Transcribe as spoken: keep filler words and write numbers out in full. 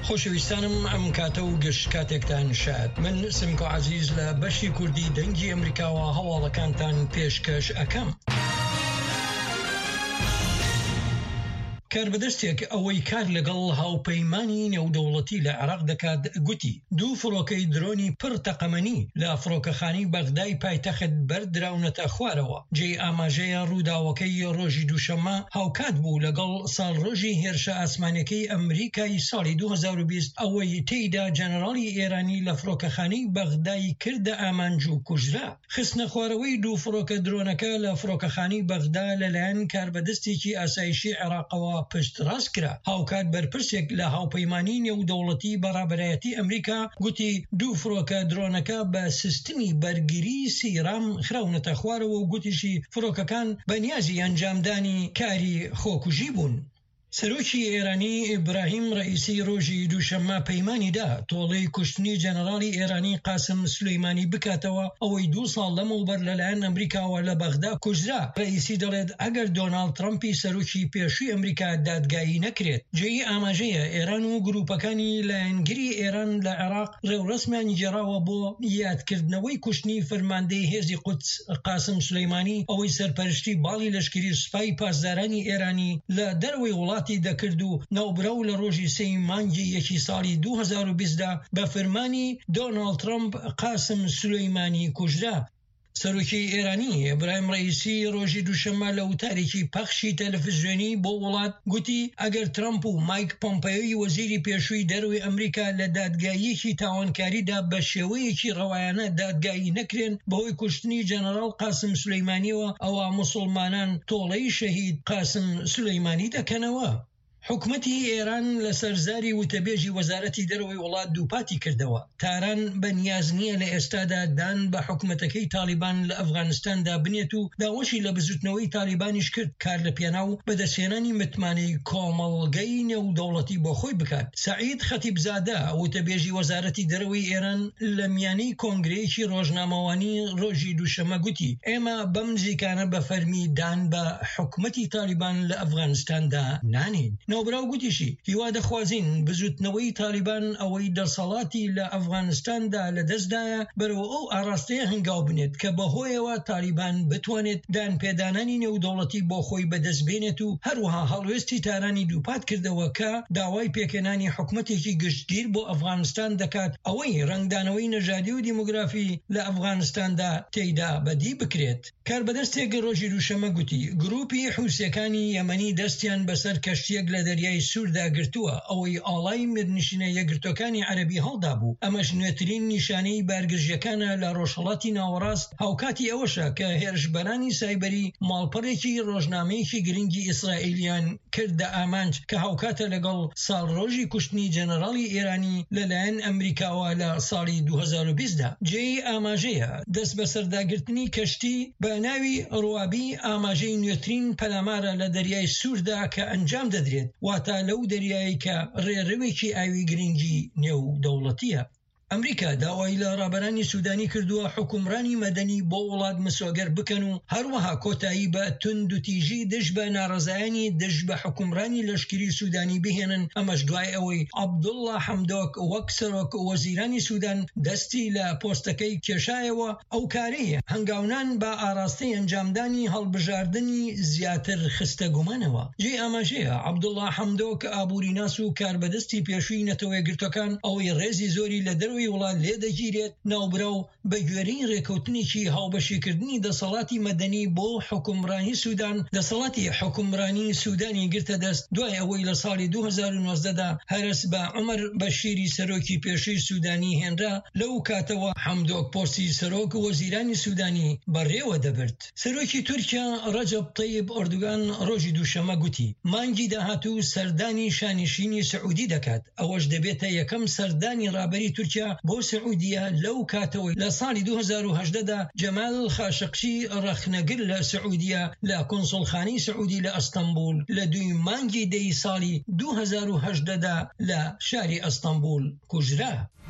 خۆشەویستانم ئەم کاتە و گشت کاتێکتان شاد من سمکۆ عەزیز لە بەشی کوردی دەنگی ئەمریکاوە هەواڵەکانتان پێشکەش ئەکەم. کاربەدەستێک ئەوەی کار لەگەڵ هاوپەیمانی نێودەوڵەتی لە عێراق دەکات گوتی دوو فڕۆکەی درۆنی پڕ تەقەمەنی لە فڕۆکەخانەی بەغدای پایتەخت بەردراونەتە خوارەوە. جێی ئاماژەیە ڕووداوەکەی ڕۆژی دووشەممە هاوکات بوو لەگەڵ ساڵڕۆژی هێرشە ئاسمانیەکەی ئەمریکای ساڵی دوو هەزار و بیست ئەوەی تێیدا جەنەڕاڵی ئێرانی لە فڕۆکەخانەی بەغدای کردە ئامانج و کوژرا. خستنە خوارەوەی دوو فڕۆکە درۆنەکە لە فڕۆکەخانەی بەغدا لەلایەن کاربەدەستێکی ئاسایشی عێراقەوە پشت ڕاست کرا. هاوکات بەرپرسێک لە هاوپەیمانی نێودەوڵەتی بەڕابەرایەتی ئەمریکا گوتی دوو فڕۆکە درۆنەکە بە سیستمی بەرگری سیرام خراونەتە خوارەوە و گوتیشی فڕۆکەکان بەنیازی ئەنجامدانی کاری خۆکوژی بوون. سەرۆکی ئێرانی ئیبراهیم ڕەئیسی ڕۆژی دووشەممە پەیمانیدا تۆڵەی کوشتنی جەنەڕاڵی ئێرانی قاسم سولەیمانی بکاتەوە ئەوەی دوو ساڵ لەمەوبەر لەلایەن ئەمریکاوە لە بەغدا کوژرا. ڕەئیسی دەڵێت ئەگەر دۆناڵد ترەمپی سەرۆکی پێشووی ئەمریکا دادگایی نەکرێت جێی ئاماژەیە ئێران و گروپەکانی لایەنگری ئێران لە عێراق ڕێوڕەسمیانی جێراوە بۆ یادکردنەوەی کوشتنی فەرماندەی هێزی قودس قاسم سولەیمانی ئەوەی سەرپەرشتی باڵی لەشکری سوپای پاسدارانی ئێرانی لە دەروەی وڵات دەکرد و ناوبراو لە ڕۆژی سەی مانگی یەکی ساڵی دوو هەزار و بیستدا بە فەرمانی دۆناڵد ترەمپ قاسم سولەیمانی کوژرا. سەرۆکی ئێرانی ئیبراهیم ڕەئیسی ڕۆژی دووشەممە لە وتارێکی پەخشی تەلەڤیزیۆنی بۆ وڵات گوتی ئەگەر ترەمپ و مایک پۆمپیۆی وەزیری پێشووی دەروی ئەمریکا لە دادگاییەکی تاوانکاریدا بە شێوەیەکی ڕەوایانە دادگایی نەکرێن بەهۆی کوشتنی جەنەڕاڵ قاسم سولەیمانیەوە ئەوە موسڵمانان تۆڵەی شەهید قاسم سولەیمانی دەکەنەوە. حکومەتی ئێران لە سەرزاری وتەبێژی وەزارەتی دەرەوەی وڵات دووپاتی کردەوە. تاران بەنیاز نییە لە ئێستادا دان بە حکومەتەکەی تالیبان لە ئەفغانستاندا بنێت و داوەشی لە بزوتنەوەی تالیبانیش کرد کار لە پێناو بەدەستهێنانی متمانەی کۆمەڵگەی نێودەوڵەتی بۆ خۆی بکات. سەعید خەتیبزادە وتەبێژی وەزارەتی دەرەوەی ئێران لە میانەی کۆنگرەیەکی ڕۆژنامەوانی ڕۆژی دووشەممە گوتی ئێمە بەم نزیکانە بە فەرمی دان بە حکومەتی تالیبان لە ئەفغانستاندا نانین. نۆبراو گوتیشی هیوا دەخوازین بزوتنەوەی تالیبان ئەوەی دەسەڵاتی لە ئەفغانستاندا لە دەستدایە بەرەوە ئەو ئاراستەیە هەنگاو بنێت کە بەهۆیەوە تالیبان بتوانێت دان پێدانانی نێودەوڵەتی بۆ خۆی بەدەست بێنێت و هەروەها هەڵوێستی تارانی دووپات کردەوە کە داوای پێکێنانی حکومەتێکی گشتگیر بۆ ئەفغانستان دەکات ئەوەی ڕنگدانەوەی نەژادی و دیموگرافی لە ئەفغانستاندا تێیدا بەدی بکرێت. کاربەدەستێک ڕۆژی دووشەممە گوتی گروپی حوسیەکانی یەمەنی دەستیان بەسەر کەشتیەک لە دەریای سووردا گرتووە ئەوەی ئاڵای مردنشینە یەکگرتوەکانی عەرەبی هەڵدا بوو. ئەمەش نوێترین نیشانەی بارگرژیەکانە لە ڕۆژهەڵاتی ناوەڕاست. هاوکاتی ئەوەشە کە هێرشبەرانی سایبەری ماڵپەڕێکی ڕۆژنامەیەکی گرنگی ئیسرائیلیان کردە ئامانج کە هاوکاتە لەگەڵ ساڵڕۆژی کوشتنی جەنەڕاڵی ئێرانی لەلایەن ئەمریکاوە لە ساڵی دوو هەزار و بیستدا. جێی ئاماژەیە دەست بە سەرداگرتنی کەشتی بە ناوی ڕوابی ئاماژەی نوێترین پەلامارە لە دەریای سووردا کە ئەنجام دەدرێت واتە لەو دەریایی کە ڕێڕەوێکی ئاوی گرنگی نێودەوڵەتیە. ئەمریکا داوای لە ڕابەرانی سوودانی کردووە حکومڕانی مەدەنی بۆ وڵات مسۆگەر بکەن و هەروەها کۆتایی بە تند و تیژی دژ بە ناڕەزایانی دژ بە حکومڕانی لەشکری سوودانی بهێنن. ئەمەش دوای ئەوەی عەبدوڵڵا حەمدۆک وەک سەرۆک وەزیرانی سوودان دەستی لە پۆستەکەی کێشایەوە ئەو کارەیە هەنگاونان بە ئاراستەی ئەنجامدانی هەڵبژاردننی زیاتر خستە گومانەوە. جێ ئاماژەیە عەبدوڵڵا حەمدۆک ئابووریناس و کاربەدەستی پێشووی نەتەوە یەکگرتوەکان ئەوەی ڕێزی زۆری لە دەروی وڵات لێ دەگیرێت ناوبراو بە گوێرەی ڕێکەوتنێکی هاوبەشیکردنی دەسەڵاتی مەدەنی بۆ حکومڕانی سوودان. دەسەڵاتی حکومڕانی سوودانی گرتە دەست دوای ئەوەی لە ساڵی دوو هەزار و نۆزدەدا هەرس بە عومەر بەشیری سەرۆکی پێشووی سوودانی هێنرا. لەو کاتەوە حەمدۆک پۆستی سەرۆک وەزیرانی سوودانی بەڕێوە دەبرد. سەرۆکی تورکیا ڕەجەب تەیب ئۆردوگان ڕۆژی دووشەممە گوتی مانگی داهاتوو سەردانی شانشینی سعودی دەکات. ئەوەش دەبێتە یەکەم سەردانی ڕابەری تورکیا بۆ سعودیە لەو کاتەوەی لە ساڵی دوو هەزار و هەژدەدا جەمال خاشقچی ڕەخنەگر لە سعودیە لە کۆنسڵخانەی سعودی لە ئەستەمبول لە دوی مانگی دەی ساڵی دوو هەزار و هەژدەدا لە شاری ئەستەمبول کوژرا.